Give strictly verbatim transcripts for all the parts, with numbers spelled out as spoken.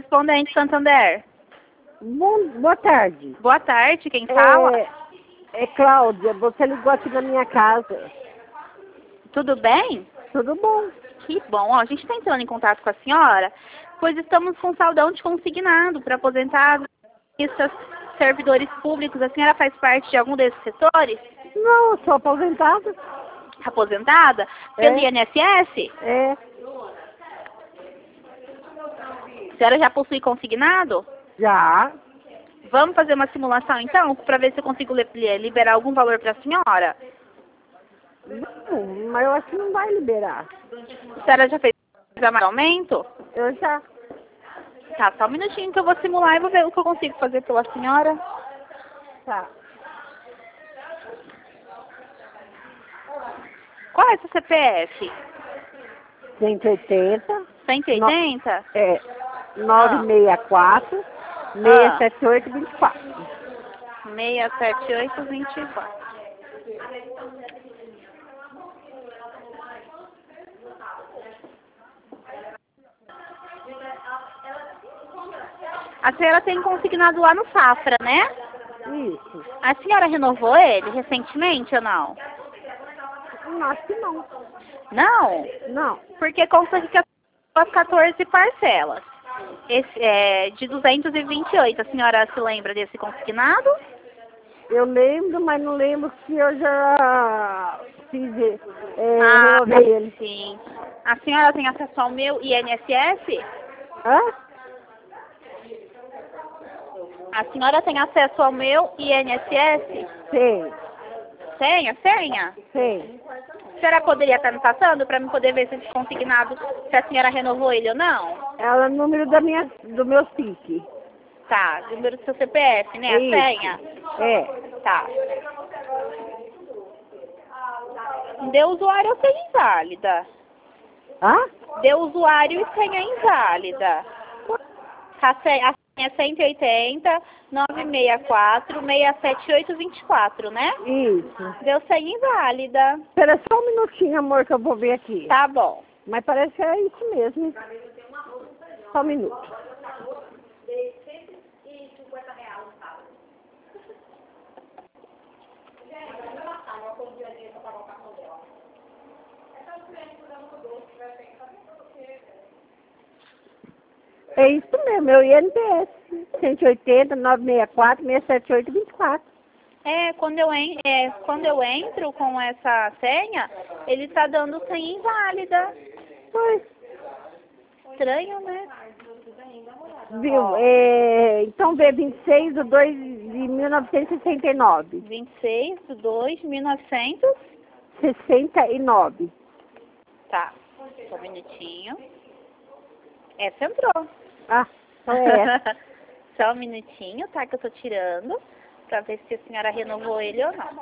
correspondente Santander. Bom, boa tarde. Boa tarde, quem fala? É, é Cláudia, você ligou aqui na minha casa. Tudo bem? Tudo bom? Que bom. Ó, a gente está entrando em contato com a senhora, pois estamos com saldão de consignado para aposentados, servidores públicos. A senhora faz parte de algum desses setores? Não, eu sou aposentada. Aposentada? Pelo É. I N S S? É, A senhora já possui consignado? já. Vamos fazer uma simulação então, para ver se eu consigo li- liberar algum valor para a senhora? Não, mas eu acho que não vai liberar. A senhora já fez mais aumento? Eu já. Tá, só um minutinho que eu vou simular e vou ver o que eu consigo fazer pela senhora. Tá. Qual é o seu C P F? cento e oitenta. cento e oitenta? É. nove seis quatro, seis sete oito, dois quatro. seis sete oito, dois quatro. A senhora tem consignado lá no Safra, né? Isso. A senhora renovou ele recentemente ou não? Não, acho que não. Não? Não. Porque consta que as quatorze parcelas. Esse é de duzentos e vinte e oito. A senhora se lembra desse consignado? Eu lembro, mas não lembro se eu já fiz, é, Ah, renovei ele. sim. A senhora tem acesso ao meu I N S S? Hã? A senhora tem acesso ao meu I N S S? Tem, Tem a senha? tem. A senhora poderia estar me passando para eu poder ver se esse consignado, se a senhora renovou ele ou não? Ela é o número da minha, do meu S I C. Tá, número do seu C P F, né? A Isso. senha? É. Tá. Deu usuário ou senha inválida? Hã? Deu usuário e senha inválida. A senha, a senha é cento e oitenta, nove seis quatro, seis sete oito, dois quatro, né? Isso. Deu senha inválida. Espera só um minutinho, amor, que eu vou ver aqui. Tá bom. Mas parece que é isso mesmo. Só um minuto. É isso mesmo, meu I N P S. cento e oitenta, nove seis quatro, seis sete oito, dois quatro. É, quando eu, en é, quando eu entro com essa senha, ele tá dando senha inválida. Foi. Estranho, né? Viu? Ó. É, então vê vinte e seis de dois de mil novecentos e sessenta e nove. vinte e seis de dois de mil e novecentos. sessenta e nove. Tá, só um minutinho. Essa entrou. Ah, então é essa. Só um minutinho, tá? Que eu tô tirando, pra ver se a senhora renovou ele ou não.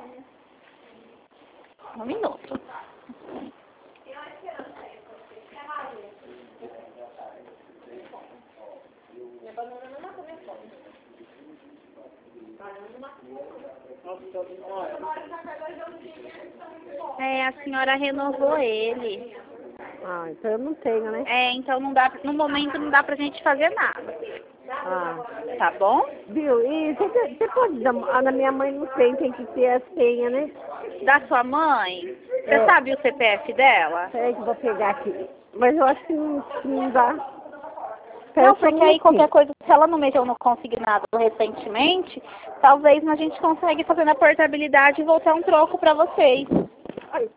Um minuto. É, a senhora renovou ele. Ah, então eu não tenho, né? É, então não dá, no momento não dá pra gente fazer nada. Ah. Tá bom? Viu? E você, você pode dar... Ah, na minha mãe não tem, tem que ter a senha, né? Da sua mãe? Você É. sabe o C P F dela? Peraí que eu vou pegar aqui. Mas eu acho que não, que não dá. Espera Não, só um porque aí qualquer minutinho. coisa, se ela não mexeu no consignado recentemente, talvez a gente consiga fazer na portabilidade e voltar um troco pra vocês. Ai.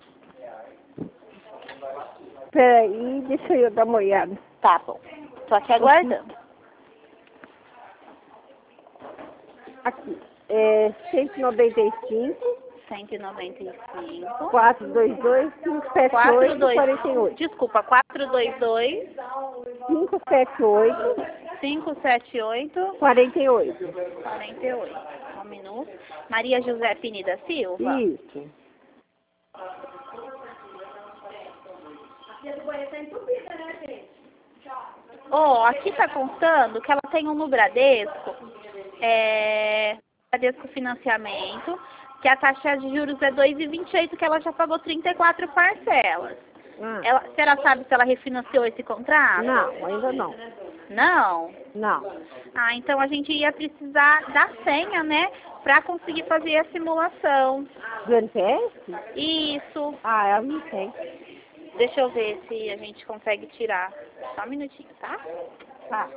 Peraí, deixa eu dar uma olhada. Tá bom. Tô aqui aguardando. Aqui. É cento e noventa e cinco, cento e noventa e cinco. quatrocentos e vinte e dois, quinhentos e setenta e oito, quarenta e oito. Desculpa, quatrocentos e vinte e dois, quinhentos e setenta e oito, quinhentos e setenta e oito, quarenta e oito. quarenta e oito. Um minuto. Maria José Pini da Silva. Isso. Ó, aqui tá constando que ela tem um no Bradesco, é, Bradesco Financiamento, que a taxa de juros é dois vírgula vinte e oito, que ela já pagou trinta e quatro parcelas. Ah. Ela, a senhora sabe se ela refinanciou esse contrato? Não, ainda não. Não? Não. Ah, então a gente ia precisar da senha, né? Pra conseguir fazer a simulação. Do N P S? Isso. Ah, eu não sei. Deixa eu ver se a gente consegue tirar. Só um minutinho, tá? Tá.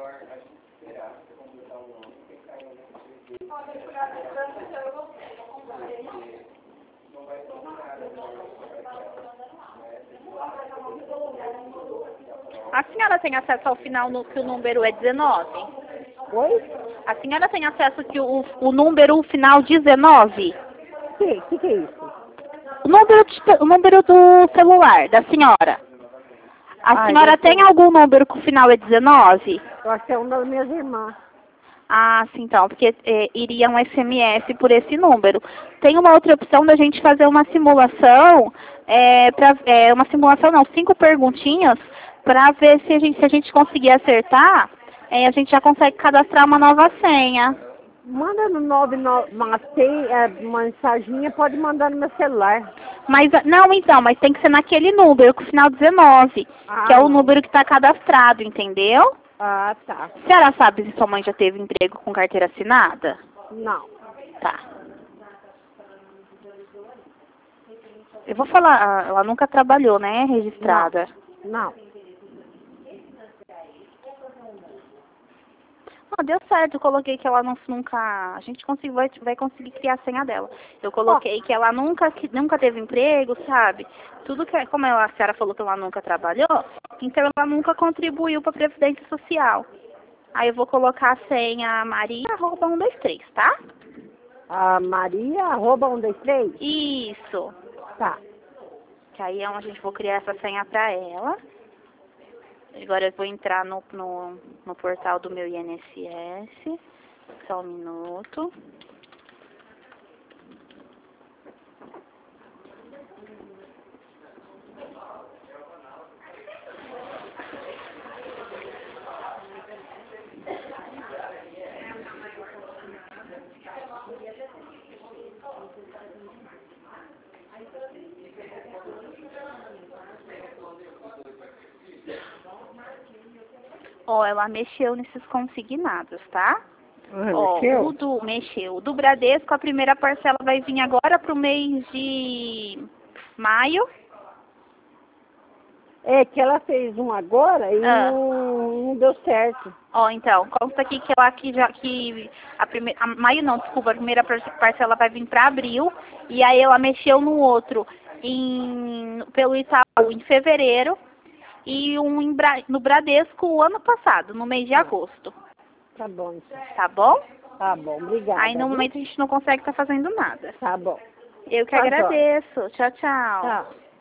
A senhora tem acesso ao final no que o número é dezenove? Oi? A senhora tem acesso que o, o número final dezenove? O que? que que é isso? O número, de, o número do celular da senhora. A Ah, senhora deve tem ser- algum número que o final é dezenove? Eu acho que é uma das minhas irmãs. Ah, sim, então, porque é, iria um S M S por esse número. Tem uma outra opção da gente fazer uma simulação, é, pra, é, uma simulação não, cinco perguntinhas, para ver se a gente, se a gente conseguir acertar, é, a gente já consegue cadastrar uma nova senha. Manda no nove nove, mas tem é, uma mensaginha, pode mandar no meu celular. Mas, não, então, mas tem que ser naquele número, com o final dezenove, Ah, que é o não. número que está cadastrado, entendeu? Ah, tá. A senhora sabe se sua mãe já teve emprego com carteira assinada? Não. Tá. Eu vou falar, ah, ela nunca trabalhou, né, registrada. Não. Ah, deu certo, eu coloquei que ela não, nunca, a gente conseguiu, vai, vai conseguir criar a senha dela. Eu coloquei que ela nunca, que nunca teve emprego, sabe? Tudo que, como ela, a senhora falou que ela nunca trabalhou, então ela nunca contribuiu para a Previdência Social. Aí eu vou colocar a senha Maria, arroba um, dois, três, tá? A Maria, arroba um, dois, três? Isso. Tá. Que aí é onde a gente vou criar essa senha para ela. Agora eu vou entrar no, no, no portal do meu I N S S. Só um minuto. Ó, ela mexeu nesses consignados, tá? Ah, Ó, mexeu? o do, mexeu. O do Bradesco, a primeira parcela vai vir agora pro mês de maio. É que ela fez um agora e Ah. não, não deu certo. Ó, então, consta aqui que ela que já que a primeira, a, maio não, desculpa, a primeira par- parcela vai vir para abril e aí ela mexeu no outro em pelo Itaú em fevereiro e um em Bra- no Bradesco o ano passado, no mês de agosto. Tá bom, então. Tá bom? Tá bom, obrigada. Aí no viu? momento a gente não consegue estar fazendo nada. Tá bom. Eu que Tá jóia. agradeço. Tchau, tchau. Tchau.